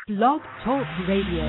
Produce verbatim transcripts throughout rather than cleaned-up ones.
Blog Talk Radio.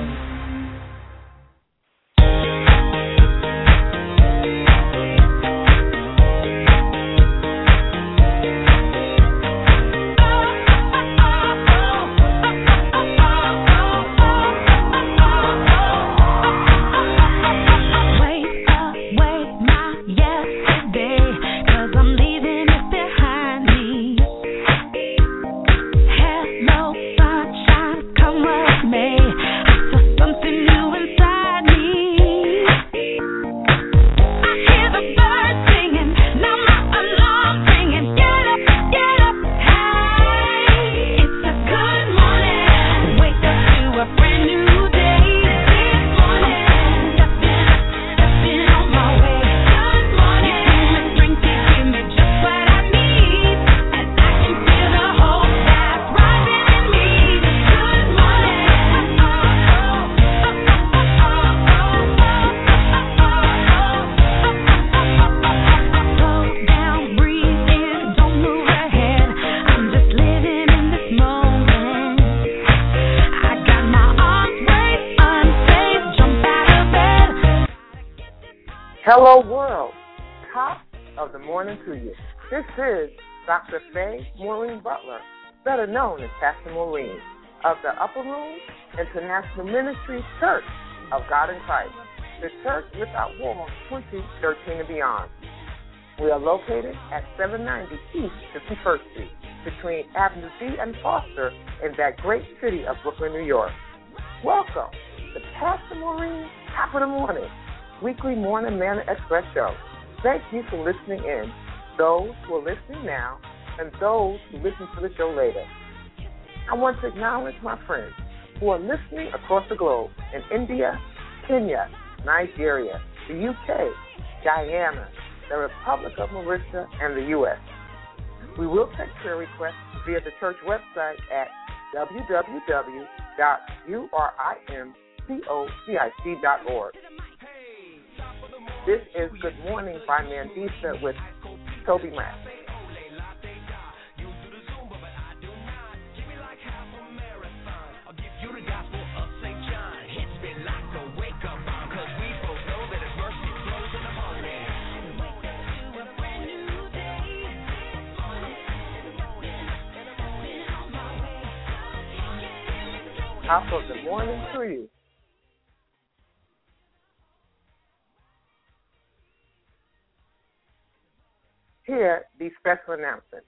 Hello world, top of the morning to you. This is Doctor Faye Maureen Butler, better known as Pastor Maureen, of the Upper Room International Ministry Church of God in Christ, the Church Without Wall twenty thirteen and beyond. We are located at seven ninety East fifty-first Street, between Avenue D and Foster in that great city of Brooklyn, New York. Welcome to Pastor Maureen's Top of the Morning weekly Morning Manna Express show. Thank you for listening in, those who are listening now and those who listen to the show later. I want to acknowledge my friends who are listening across the globe in India, Kenya, Nigeria, the U K, Guyana, the Republic of Mauritius, and the U S. We will take prayer requests via the church website at w w w dot u r i m cocic dot org. This is Good Morning by Mandisa with Toby Mack. Top of the morning to you. Here, these special announcements.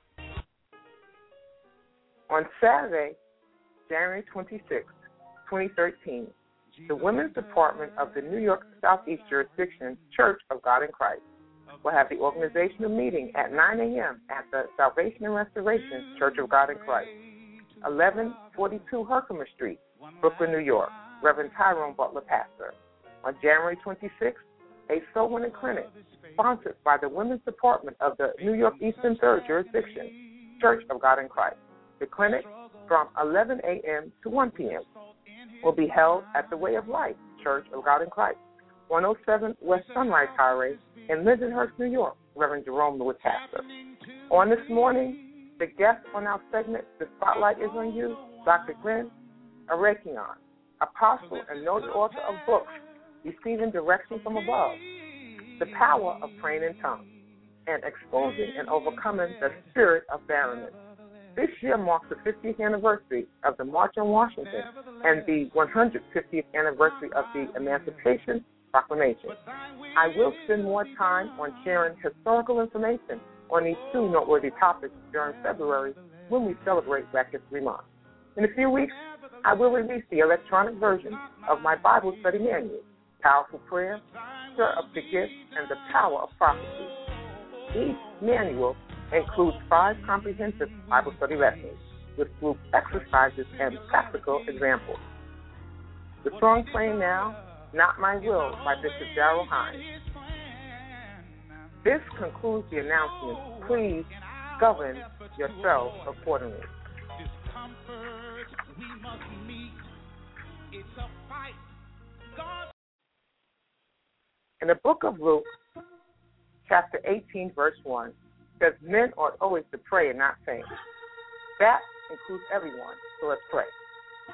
On Saturday, January twenty-sixth, twenty thirteen, the Women's Department of the New York Southeast Jurisdiction Church of God in Christ will have the organizational meeting at nine a.m. at the Salvation and Restoration Church of God in Christ, eleven forty-two Herkimer Street, Brooklyn, New York. Reverend Tyrone Butler, pastor. On January twenty-sixth, a soul winning clinic sponsored by the Women's Department of the New York Eastern Third Jurisdiction Church of God in Christ. The clinic, from eleven a.m. to one p.m., will be held at the Way of Life Church of God in Christ, one oh seven West Sunrise Highway in Lindenhurst, New York. Reverend Jerome Lewis, pastor. On this morning, the guest on our segment, The Spotlight is on You, Doctor Glenn Arakian, apostle and noted author of books, Receiving Direction from Above, The Power of Praying in Tongues, and Exposing and Overcoming the Spirit of Barrenness. This year marks the fiftieth anniversary of the March on Washington and the one hundred fiftieth anniversary of the Emancipation Proclamation. I will spend more time on sharing historical information on these two noteworthy topics during February when we celebrate Black History Month. In a few weeks, I will release the electronic version of my Bible study manual, Powerful Prayer, Stir Up the Gift, and the Power of Prophecy. Each manual includes five comprehensive Bible study lessons with group exercises and practical examples. The song playing now, Not My Will, by Bishop Darrell Hines. This concludes the announcement. Please govern yourself accordingly. In the book of Luke, chapter eighteen, verse one, says men ought always to pray and not faint. That includes everyone, so let's pray.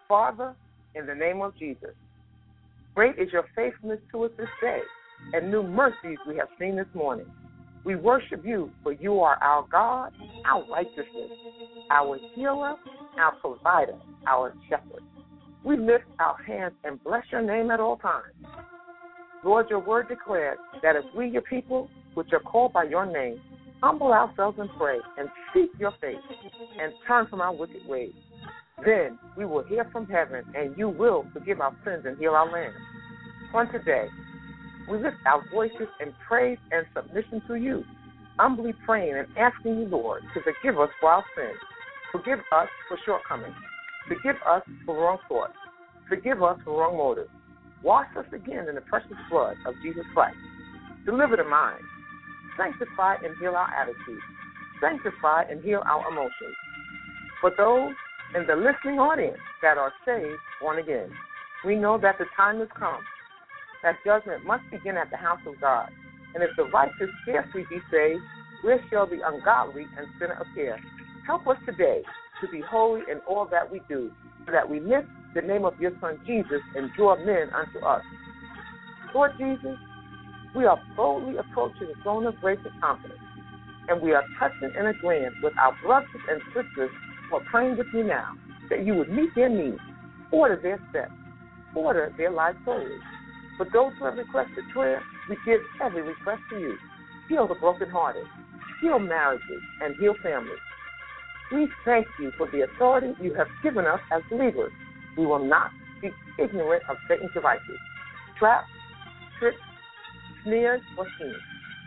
Father, in the name of Jesus, great is your faithfulness to us this day, and new mercies we have seen this morning. We worship you, for you are our God, our righteousness, our healer, our provider, our shepherd. We lift our hands and bless your name at all times. Lord, your word declares that if we, your people, which are called by your name, humble ourselves and pray and seek your face and turn from our wicked ways, then we will hear from heaven and you will forgive our sins and heal our land. On today, we lift our voices in praise and submission to you, humbly praying and asking you, Lord, to forgive us for our sins. Forgive us for shortcomings. Forgive us for wrong thoughts. Forgive us for wrong motives. Wash us again in the precious blood of Jesus Christ. Deliver the mind. Sanctify and heal our attitudes. Sanctify and heal our emotions. For those in the listening audience that are saved, born again, we know that the time has come, that judgment must begin at the house of God. And if the righteous scarcely be saved, where shall the ungodly and sinner appear? Help us today to be holy in all that we do, so that we lift the name of your Son Jesus and draw men unto us. Lord Jesus, we are boldly approaching the throne of grace with confidence, and we are touching and agreeing with our brothers and sisters who are praying with me now, that you would meet their needs, order their steps, order their lives solely. For those who have requested prayer, we give every request to you. Heal the brokenhearted, heal marriages, and heal families. We thank you for the authority you have given us as believers. We will not be ignorant of Satan's devices, traps, tricks, snares, or schemes.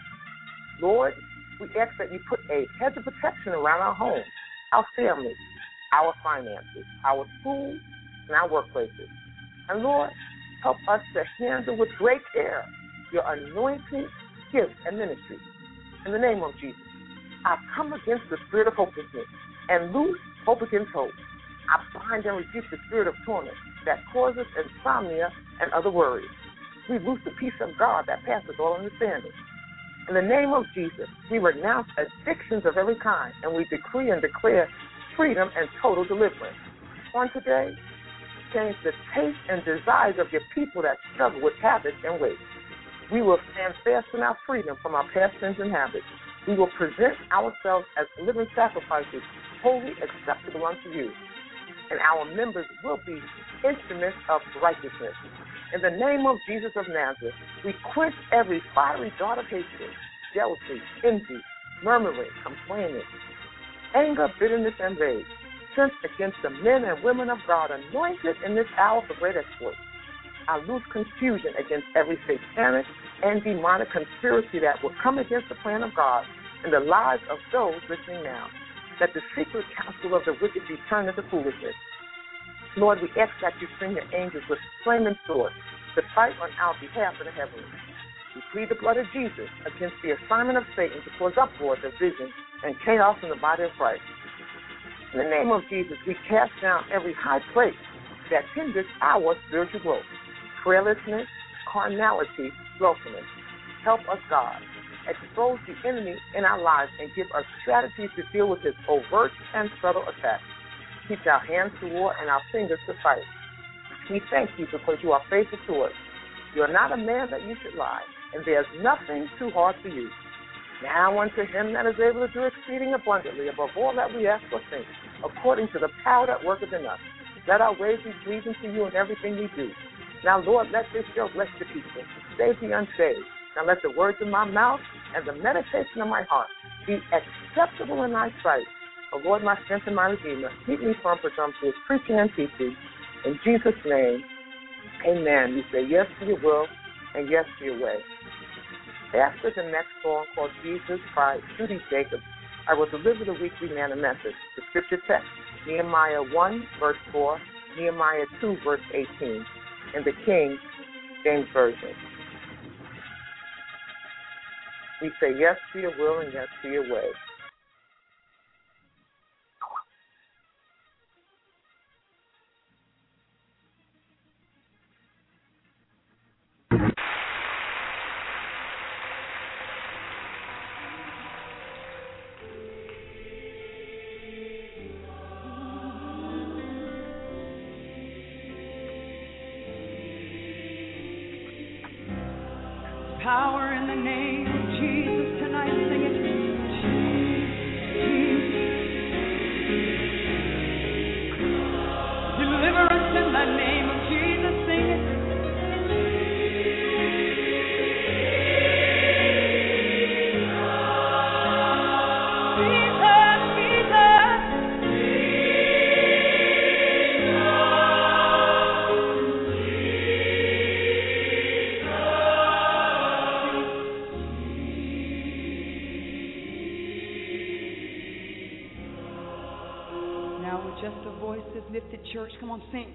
Lord, we ask that you put a hedge of protection around our homes, our families, our finances, our schools, and our workplaces. And Lord, help us to handle with great care your anointing, gifts, and ministry. In the name of Jesus, I come against the spirit of hopelessness and loose hope against hope. I bind and rebuke the spirit of torment that causes insomnia and other worries. We loose the peace of God that passes all understanding. In the name of Jesus, we renounce addictions of every kind, and we decree and declare freedom and total deliverance. On today, change the taste and desires of your people that struggle with habits and weight. We will stand fast in our freedom from our past sins and habits. We will present ourselves as living sacrifices, wholly acceptable unto you. And our members will be instruments of righteousness. In the name of Jesus of Nazareth, we quench every fiery dart of hatred, jealousy, envy, murmuring, complaining, anger, bitterness, and rage, sent against the men and women of God anointed in this hour for great exploits. I lose confusion against every satanic and demonic conspiracy that will come against the plan of God in the lives of those listening now. Let the secret counsel of the wicked be turned into foolishness. Lord, we ask that you send your angels with flaming swords to fight on our behalf in the heavens. We plead the blood of Jesus against the assignment of Satan to cause uproar, division, and chaos in the body of Christ. In the name of Jesus, we cast down every high place that hinders our spiritual growth, prayerlessness, carnality, slothfulness. Help us, God. Expose the enemy in our lives and give us strategies to deal with his overt and subtle attacks. Teach our hands to war and our fingers to fight. We thank you because you are faithful to us. You are not a man that you should lie, and there is nothing too hard for you. Now unto him that is able to do exceeding abundantly above all that we ask or think, according to the power that worketh in us. Let our ways be pleasing to you in everything we do. Now, Lord, let this show bless the people, save the unsaved. Now let the words of my mouth and the meditation of my heart be acceptable in thy sight. O Lord, my strength and my redeemer, keep me from presumptuous preaching and teaching. In Jesus' name, amen. You say yes to your will and yes to your way. After the next song called Jesus by Judy Jacobs, I will deliver the weekly manna message. The scripture text, Nehemiah one, verse four, Nehemiah two, verse eighteen, in the King James Version. We say yes to your will and yes to your way. power in the name of Jesus tonight. Sing it. Deliverance in the name of Jesus. Sing it. Just the voices lifted, church. Come on, sing.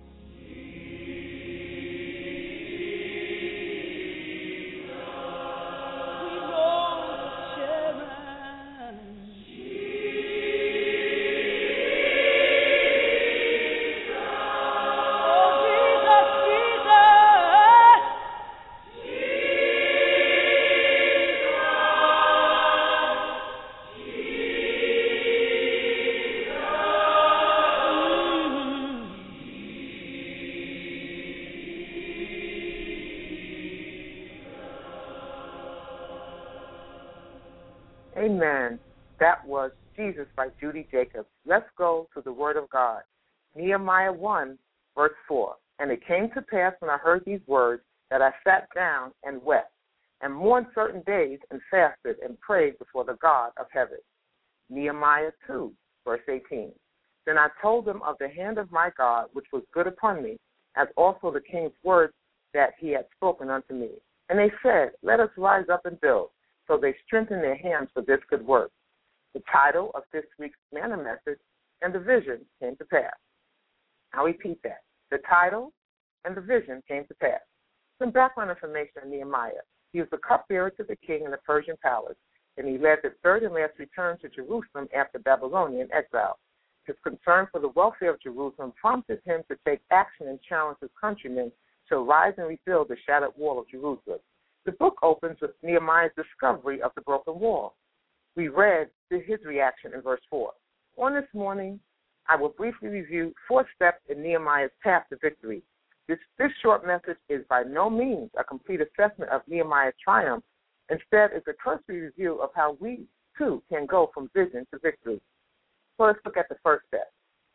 Amen. That was Jesus by Judy Jacobs. Let's go to the Word of God. Nehemiah one, verse four. And it came to pass when I heard these words that I sat down and wept, and mourned certain days, and fasted and prayed before the God of heaven. Nehemiah two, verse eighteen. Then I told them of the hand of my God, which was good upon me, as also the king's words that he had spoken unto me. And they said, Let us rise up and build. So they strengthened their hands for this good work. The title of this week's manna message and the vision came to pass. I'll repeat that. The title and the vision came to pass. Some background information on Nehemiah. He was the cupbearer to the king in the Persian palace, and he led the third and last return to Jerusalem after Babylonian exile. His concern for the welfare of Jerusalem prompted him to take action and challenge his countrymen to rise and rebuild the shattered wall of Jerusalem. The book opens with Nehemiah's discovery of the broken wall. We read his reaction in verse four. On this morning, I will briefly review four steps in Nehemiah's path to victory. This, this short message is by no means a complete assessment of Nehemiah's triumph. Instead, it's a cursory review of how we, too, can go from vision to victory. So let's look at the first step.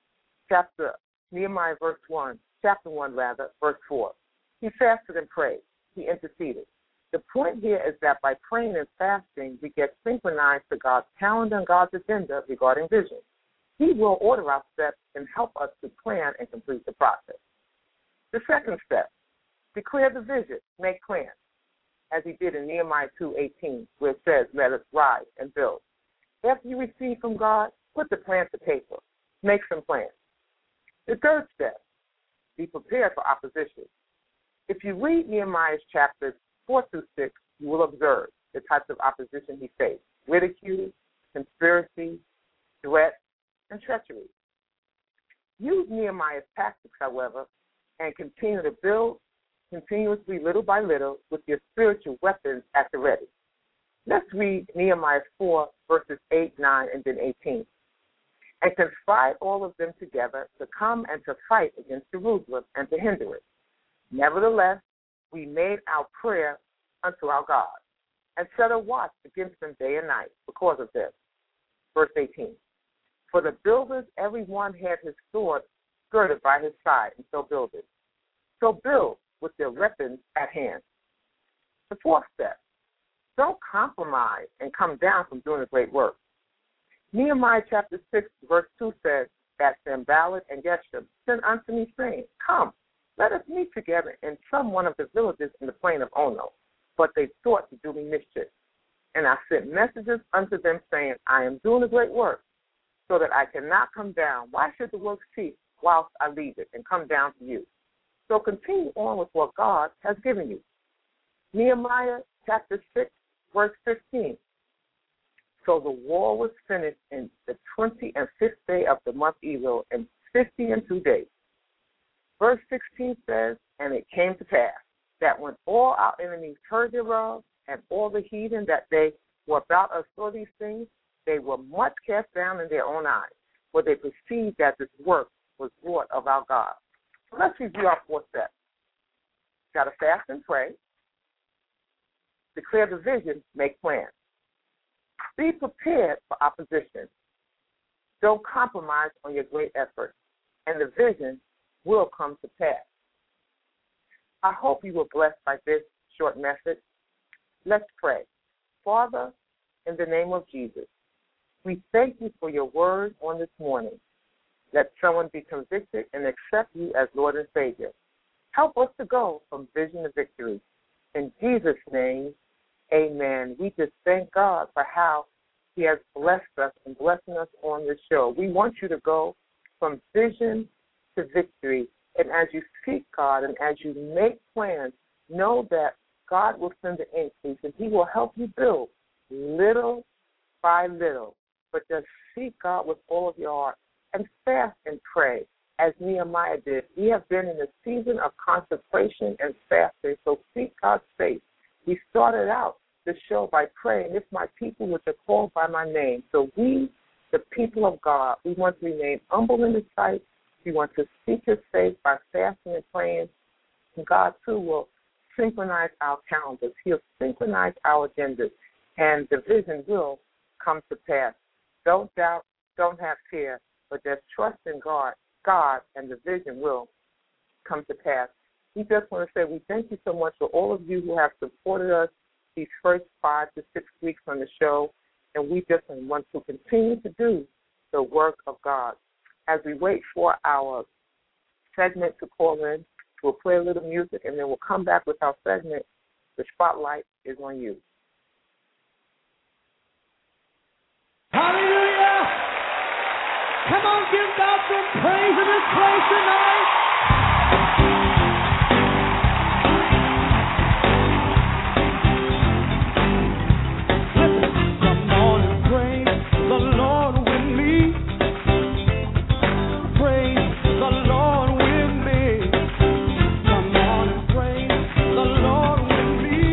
Chapter Nehemiah, verse one, chapter one, rather, verse four. He fasted and prayed. He interceded. The point here is that by praying and fasting, we get synchronized to God's calendar and God's agenda regarding vision. He will order our steps and help us to plan and complete the process. The second step, declare the vision, make plans, as he did in Nehemiah two eighteen, where it says, let us rise and build. After you receive from God, put the plan to paper. Make some plans. The third step, be prepared for opposition. If you read Nehemiah's chapters four through six, you will observe the types of opposition he faced: ridicule, conspiracy, threat, and treachery. Use Nehemiah's tactics, however, and continue to build continuously, little by little, with your spiritual weapons at the ready. Let's read Nehemiah four, verses eight, nine, and then eighteen. And conspired all of them together to come and to fight against Jerusalem and to hinder it. Nevertheless, we made our prayer unto our God, and set a watch against them day and night because of this. Verse eighteen. For the builders, every one had his sword girded by his side, and so builded. So build with their weapons at hand. The fourth step, don't compromise and come down from doing a great work. Nehemiah chapter six, verse two says that Sanballat and Geshem sent unto me, saying, Come, let us meet together in some one of the villages in the plain of Ono. But they sought to do me mischief. And I sent messages unto them, saying, I am doing a great work, so that I cannot come down. Why should the work cease whilst I leave it and come down to you? So continue on with what God has given you. Nehemiah chapter six, verse fifteen. So the wall was finished in the twenty and fifth day of the month Elul, in fifty and two days. Verse sixteen says, and it came to pass that when all our enemies heard thereof, and all the heathen that they were about us saw these things, they were much cast down in their own eyes, for they perceived that this work was wrought of our God. So let's review our four steps. Got to fast and pray. Declare the vision, make plans. Be prepared for opposition. Don't compromise on your great effort, and the vision will come to pass. I hope you were blessed by this short message. Let's pray. Father, in the name of Jesus, we thank you for your word on this morning. Let someone be convicted and accept you as Lord and Savior. Help us to go from vision to victory. In Jesus' name, amen. We just thank God for how he has blessed us and blessing us on this show. We want you to go from vision to victory. And as you seek God and as you make plans, know that God will send the increase and he will help you build little by little. But just seek God with all of your heart and fast and pray as Nehemiah did. We have been in a season of consecration and fasting, so seek God's face. We started out the show by praying, if my people which are called by my name. So we, the people of God, we want to remain humble in his sight. We want to seek his face by fasting and praying. And God, too, will synchronize our calendars. He'll synchronize our agendas, and the vision will come to pass. Don't doubt, don't have fear, but just trust in God, God, and the vision will come to pass. We just want to say we thank you so much for all of you who have supported us these first five to six weeks on the show, and we just want to continue to do the work of God. As we wait for our segment to call in, we'll play a little music, and then we'll come back with our segment. The spotlight is on you. Hallelujah! Come on, give God some praise in this place tonight. Listen, come on and praise the Lord with me. Praise the Lord with me. Come on and praise the Lord with me.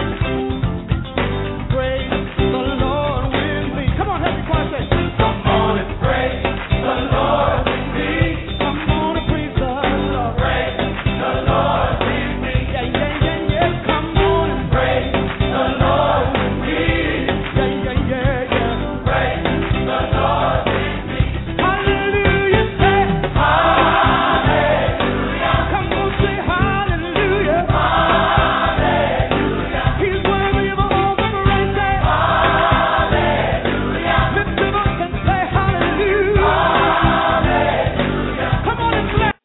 Praise the Lord with me. Come on, every choir say, come on and praise the Lord with me. Come on and praise the Lord. Praise the Lord with me. Yeah, yeah, yeah, yeah. Come on and praise the Lord with me. Yeah, yeah, yeah, yeah. Praise the Lord with me. Hallelujah, say hallelujah. Come on, say hallelujah. Hallelujah. He's worthy of all the praise. Say hallelujah. Lift him up and say hallelujah. Hallelujah. Come on and clap.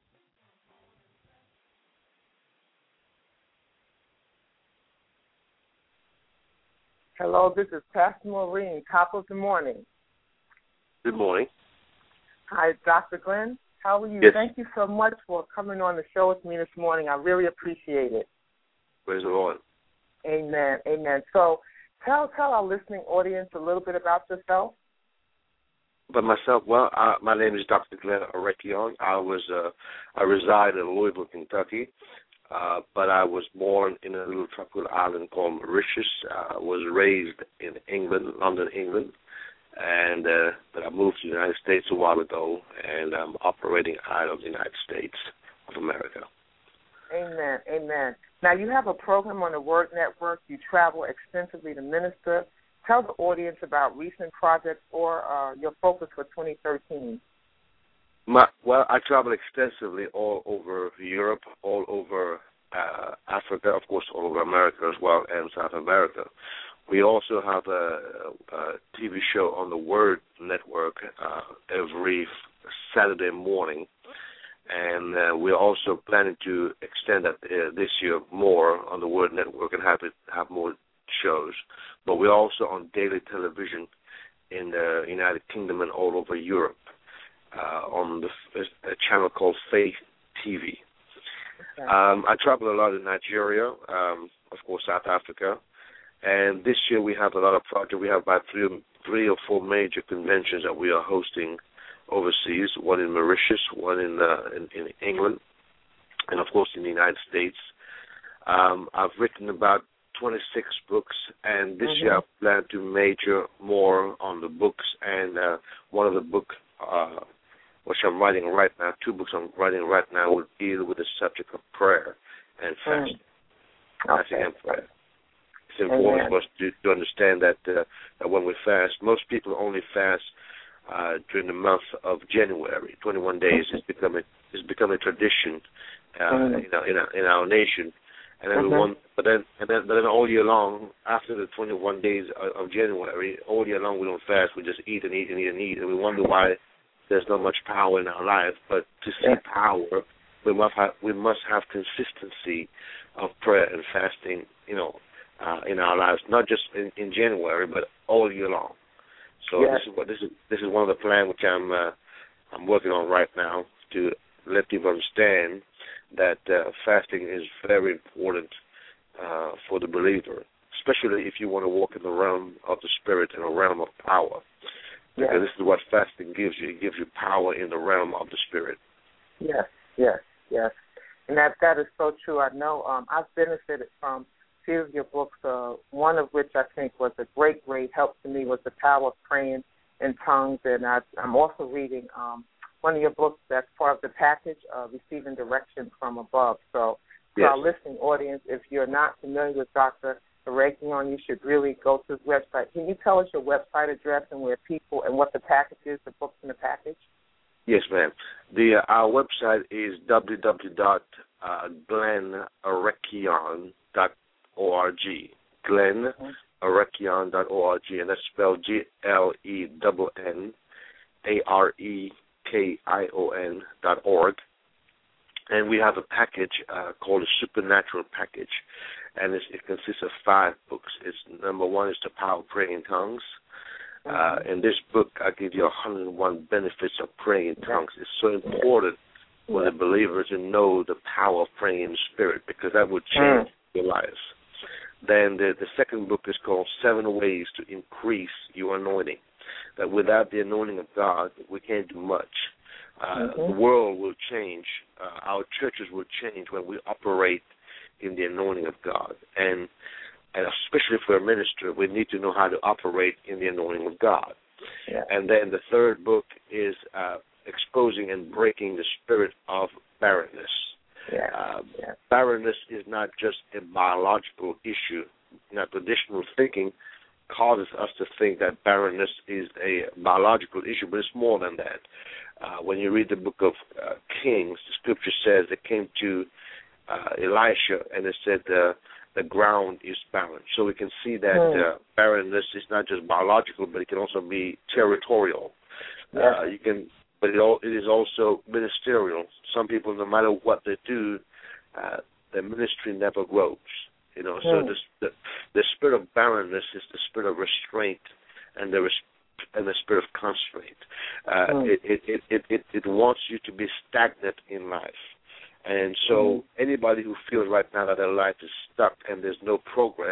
Hello, this is Pastor Maureen, top of the morning. Good morning. Hi, Doctor Glenn. How are you? Yes. Thank you so much for coming on the show with me this morning. I really appreciate it. Praise the Lord. Amen. Amen. So tell tell our listening audience a little bit about yourself. But myself, well, uh, my name is Doctor Glenn Arekion. I was, uh, I reside in Louisville, Kentucky, uh, but I was born in a little tropical island called Mauritius. I uh, was raised in England, London, England, and uh, but I moved to the United States a while ago, and I'm operating out of the United States of America. Amen. Amen. Now, you have a program on the Word Network. You travel extensively to minister. Tell the audience about recent projects or uh, your focus for twenty thirteen. My, well, I travel extensively all over Europe, all over uh, Africa, of course, all over America as well, and South America. We also have a, a T V show on the Word Network uh, every Saturday morning, and uh, we're also planning to extend that uh, this year more on the Word Network and have it have more shows. But we're also on daily television in the United Kingdom and all over Europe uh, on the, a channel called Faith T V. Okay. Um, I travel a lot in Nigeria, um, of course, South Africa. And this year we have a lot of projects. We have about three, three or four major conventions that we are hosting overseas, one in Mauritius, one in, uh, in, in England, and, of course, in the United States. Um, I've written about twenty-six books, and this mm-hmm. year I plan to major more on the books. And uh, one of the books, uh, which I'm writing right now, two books I'm writing right now, will deal with the subject of prayer and fasting. Mm. Fasting Okay. and prayer. important Amen. for us to, to understand that, uh, that when we fast, most people only fast uh, during the month of January. twenty-one days is becoming is becoming a tradition uh, mm-hmm. in, our, in, our, in our nation. And then mm-hmm. we want, but then and then but then all year long, after the twenty-one days of, of January, all year long we don't fast. We just eat and eat and eat and eat, and we wonder why there's not much power in our life. But to see yeah. power, we must have we must have consistency of prayer and fasting, you know, uh, in our lives, not just in, in January, but all year long. So yeah. this is what this is this is one of the plans which I'm uh, I'm working on right now to let people understand that uh, fasting is very important uh, for the believer, especially if you want to walk in the realm of the Spirit and the realm of power. Because yes. this is what fasting gives you. It gives you power in the realm of the Spirit. Yes, yes, yes. And that, that is so true. I know um, I've benefited from a few of your books, uh, one of which I think was a great, great help to me was The Power of Praying in Tongues. And I, I'm also reading um, one of your books that's part of the package, uh, Receiving Direction from Above. So to yes. our listening audience, if you're not familiar with Doctor Arakion, you should really go to his website. Can you tell us your website address and where people and what the package is, the books in the package? Yes, ma'am. The uh, our website is w w w dot glen arakion dot org. glen arakion dot org, and that's spelled G L E N N A R E K I O N dot org. And we have a package uh, called a Supernatural Package, and it's, it consists of five books. It's number one is The Power of Praying in Tongues. Uh, in this book, I give you one hundred one benefits of praying in tongues. It's so important for the believer to know the power of praying in the Spirit, because that would change mm. your lives. Then the, the second book is called Seven Ways to Increase Your Anointing. That without the anointing of God, we can't do much. Uh, mm-hmm. The world will change. Uh, our churches will change when we operate in the anointing of God. And And especially for a minister, we need to know how to operate in the anointing of God. Yeah. And then the third book is uh, Exposing and Breaking the Spirit of Barrenness. Yeah. Uh, yeah. Barrenness is not just a biological issue. Now, traditional thinking causes us to think that barrenness is a biological issue, but it's more than that. Uh, when you read the book of uh, Kings, the scripture says they came to uh, Elisha and it said, uh, the ground is barren. So we can see that mm. uh, barrenness is not just biological, but it can also be territorial. Yeah. Uh, you can, but it, all, it is also ministerial. Some people, no matter what they do, uh, their ministry never grows. You know, mm. so this, the the spirit of barrenness is the spirit of restraint, and the and the spirit of constraint. Uh, mm. it, it, it, it, it it wants you to be stagnant in life. And so mm-hmm. anybody who feels right now that their life is stuck and there's no progress,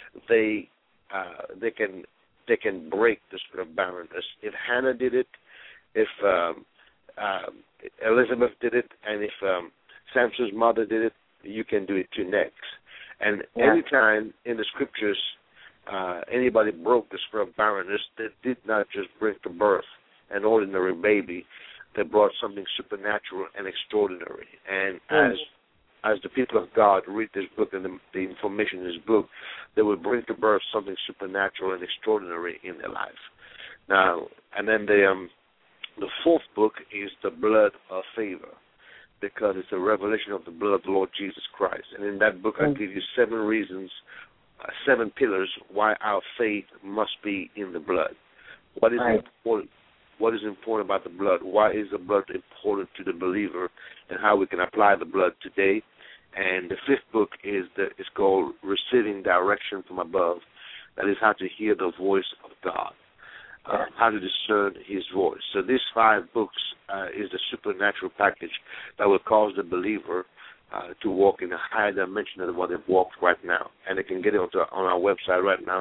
they uh, they can they can break the spirit of barrenness. If Hannah did it, if um, uh, Elizabeth did it, and if um, Samson's mother did it, you can do it too next. And yeah. anytime in the scriptures uh, anybody broke the spirit of barrenness, they did not just bring to birth an ordinary baby. They brought something supernatural and extraordinary. And mm. as as the people of God read this book and the, the information in this book, they will bring to birth something supernatural and extraordinary in their life. Now, and then the um, the fourth book is The Blood of Favor, because it's a revelation of the blood of the Lord Jesus Christ. And in that book, mm. I give you seven reasons, uh, seven pillars why our faith must be in the blood. What is right. important? What is important about the blood? Why is the blood important to the believer, and how we can apply the blood today? And the fifth book is the is called Receiving Direction from Above. That is how to hear the voice of God, uh, how to discern His voice. So these five books uh, is the supernatural package that will cause the believer uh, to walk in a higher dimension than what they've walked right now. And they can get it onto, on our website right now.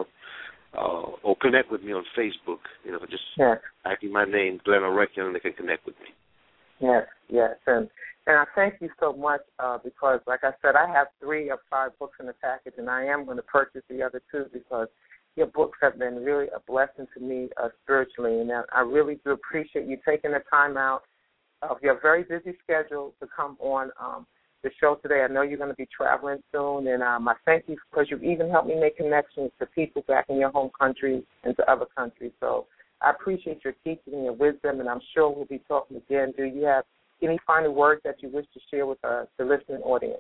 Uh, or connect with me on Facebook. You know, just yes. typing my name, Glen Arakion, and they can connect with me. Yes, yes, and and I thank you so much uh, because, like I said, I have three of five books in the package, and I am going to purchase the other two because your books have been really a blessing to me uh, spiritually, and I really do appreciate you taking the time out of your very busy schedule to come on um, the show today. I know you're going to be traveling soon, and um, I thank you because you even helped me make connections to people back in your home country and to other countries. So I appreciate your teaching and your wisdom, and I'm sure we'll be talking again. Do you have any final words that you wish to share with uh, the listening audience?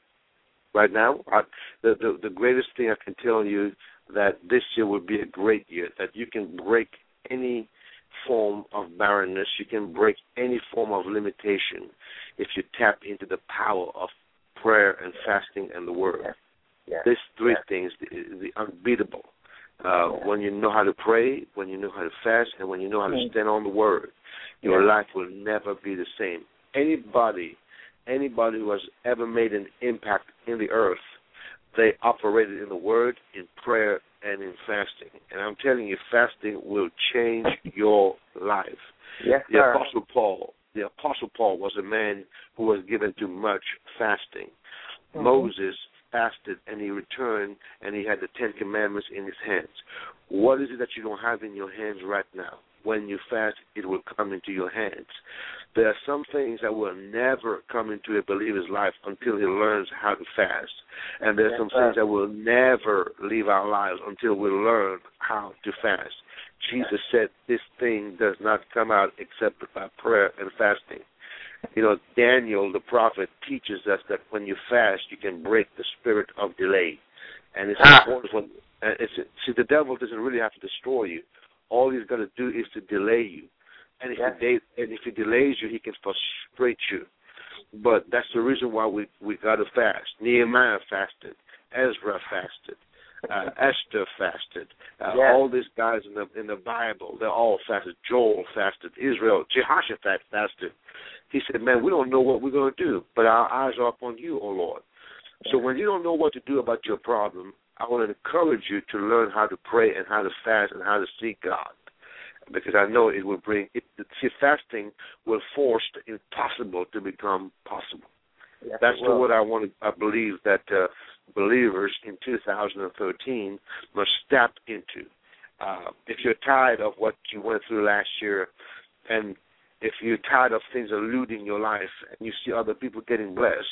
Right now, I, the, the the greatest thing I can tell you that this year will be a great year, that you can break any form of barrenness, you can break any form of limitation if you tap into the power of prayer and fasting and the Word. Yes. Yes. These three yes. things, the, the unbeatable. Uh, yes. When you know how to pray, when you know how to fast, and when you know how to mm. stand on the Word, your yes. life will never be the same. Anybody, anybody who has ever made an impact in the earth, they operated in the Word, in prayer, and in fasting. And I'm telling you, fasting will change your life. Yes, the sir. Apostle Paul, the Apostle Paul was a man who was given to much fasting. Mm-hmm. Moses fasted, and he returned, and he had the Ten Commandments in his hands. What is it that you don't have in your hands right now? When you fast, it will come into your hands. There are some things that will never come into a believer's life until he learns how to fast. And there are some things that will never leave our lives until we learn how to fast. Jesus said this thing does not come out except by prayer and fasting. You know, Daniel, the prophet, teaches us that when you fast, you can break the spirit of delay. And it's ah. important. When, and it's, see, the devil doesn't really have to destroy you. All he's going to do is to delay you. And if, yes. he, de- and if he delays you, he can frustrate you. But that's the reason why we, we got to fast. Nehemiah fasted. Ezra fasted. Uh, Esther fasted. Uh, yes. All these guys in the in the Bible, they're all fasted. Joel fasted. Israel, Jehoshaphat fasted. He said, man, we don't know what we're going to do, but our eyes are upon you, O Lord. So when you don't know what to do about your problem, I want to encourage you to learn how to pray and how to fast and how to seek God, because I know it will bring it. See, fasting will force the impossible to become possible. Yes, That's the what I want to. I believe that uh, believers in two thousand thirteen must step into. Uh, if you're tired of what you went through last year, and if you're tired of things eluding your life, and you see other people getting blessed,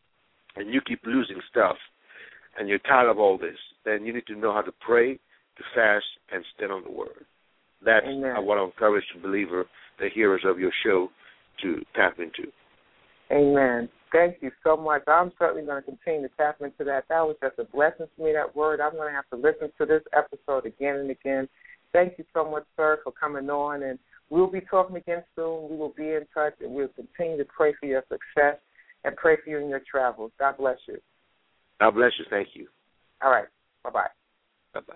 and you keep losing stuff, and you're tired of all this, then you need to know how to pray, to fast, and stand on the Word. That's Amen. What I encourage the believer, the hearers of your show, to tap into. Amen. Thank you so much. I'm certainly going to continue to tap into that. That was just a blessing to me, that word. I'm going to have to listen to this episode again and again. Thank you so much, sir, for coming on. And we'll be talking again soon. We will be in touch, and we'll continue to pray for your success and pray for you in your travels. God bless you. God bless you. Thank you. All right. Bye-bye. Bye-bye.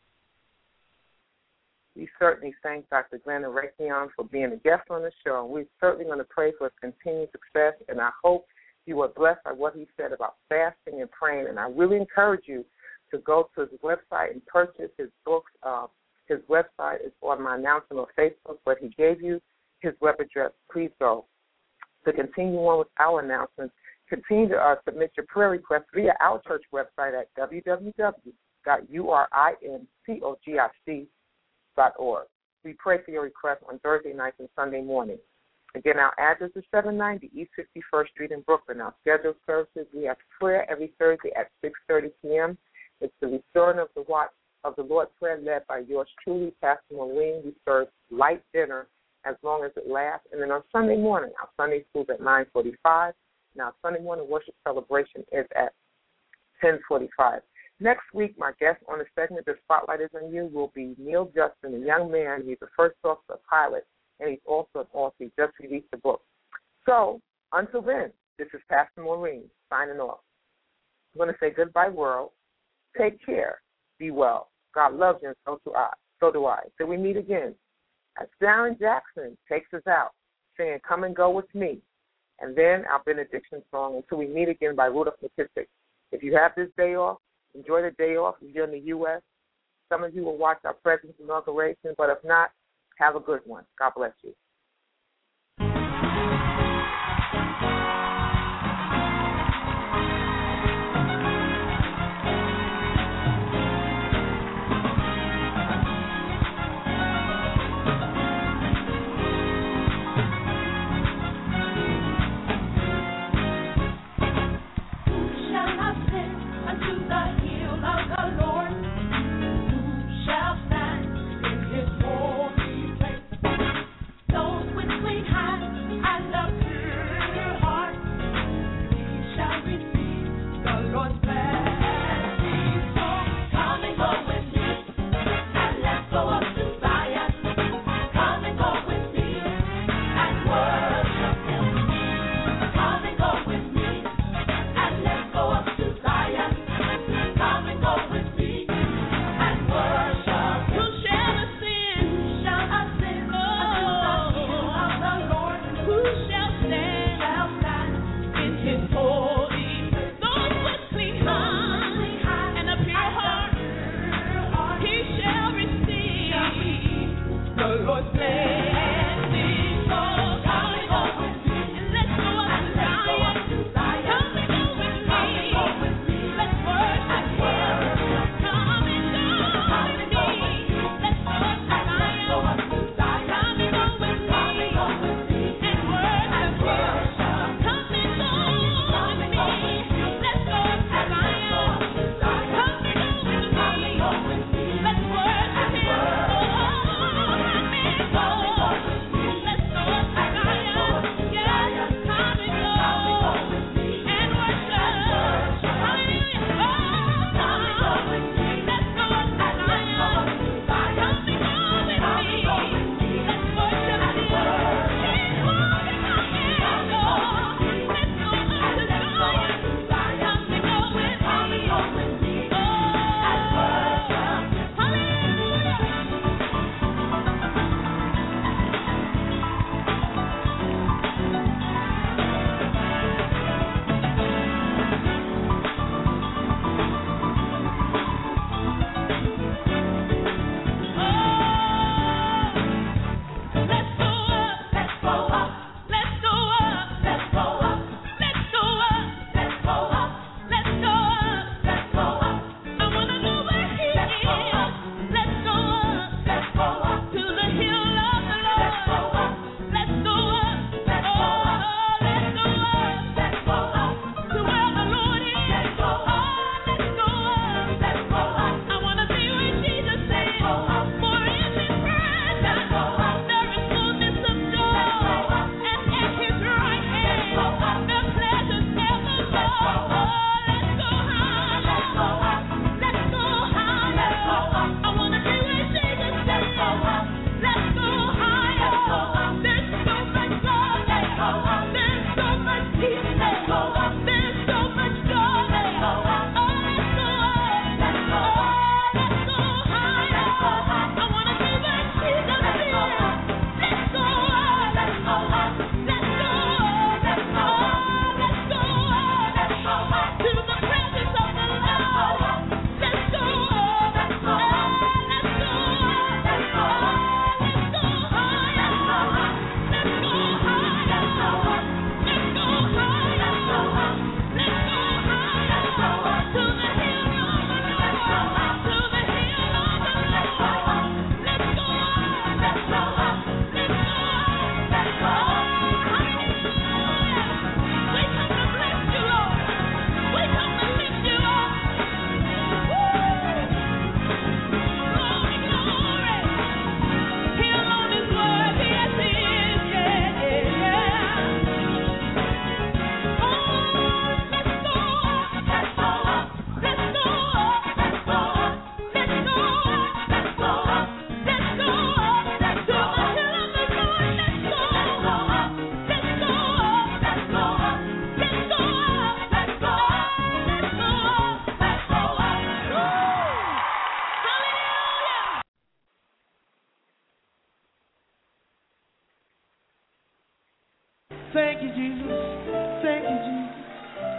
We certainly thank Doctor Glenda Raytheon for being a guest on the show. And we're certainly going to pray for his continued success, and I hope you are blessed by what he said about fasting and praying. And I really encourage you to go to his website and purchase his books. Uh, his website is on my announcement on Facebook, but he gave you his web address. Please go. To continue on with our announcements, continue to uh, submit your prayer requests via our church website at w w w dot u r i n c o g i c dot org. We pray for your requests on Thursday nights and Sunday mornings. Again, our address is seven ninety East fifty-first Street in Brooklyn. Our scheduled services, we have prayer every Thursday at six thirty p.m. It's the Restoring of the Watch of the Lord prayer led by yours truly, Pastor Maureen. We serve light dinner as long as it lasts. And then on Sunday morning, our Sunday school is at nine forty-five. And our Sunday morning worship celebration is at ten forty-five. Next week, my guest on the segment, The Spotlight is on You, will be Neil Justin, a young man. He's a first officer pilot, and he's also an author. He just released a book. So, until then, this is Pastor Maureen signing off. I'm going to say goodbye, world. Take care. Be well. God loves you, and so do I. So do I. Till we meet again. As Darren Jackson takes us out, saying, come and go with me. And then our benediction song, Until We Meet Again by Rudolph McKissick. If you have this day off, enjoy the day off if you're in the U S Some of you will watch our President's inauguration, but if not, have a good one. God bless you.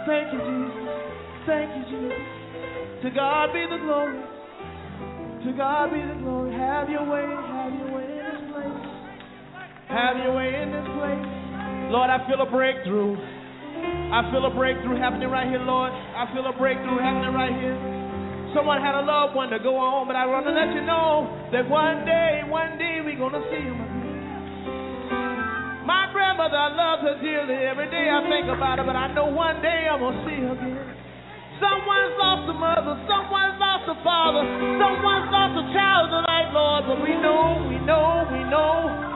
Thank you, Jesus. Thank you, Jesus. To God be the glory. To God be the glory. Have your way. Have your way in this place. Have your way in this place. Lord, I feel a breakthrough. I feel a breakthrough happening right here, Lord. I feel a breakthrough happening right here. Someone had a loved one to go on, but I want to let you know that one day, one day we're going to see him again. My grandmother, I love her dearly. Every day I think about her, but I know one day I'm going to see her again. Someone's lost a mother, someone's lost a father, someone's lost a child tonight, Lord, but we know, we know, we know.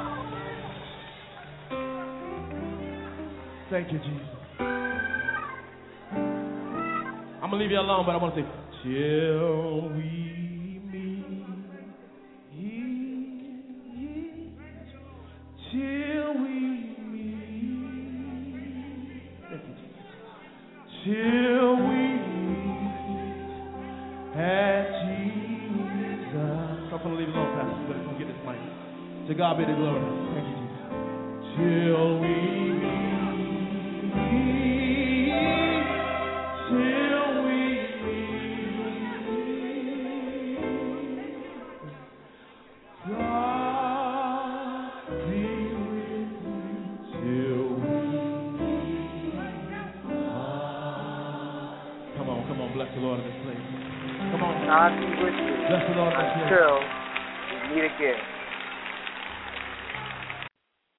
Thank you, Jesus. I'm going to leave you alone, but I want to say, till we meet, till we meet, till we meet at Jesus. I'm going to leave it alone, Pastor, but I'm going to get this mic. To God be the glory. Thank you, Jesus. Till we meet, till we bless the Lord in this place. Come on. God be with you bless the Lord in this place. until we meet again.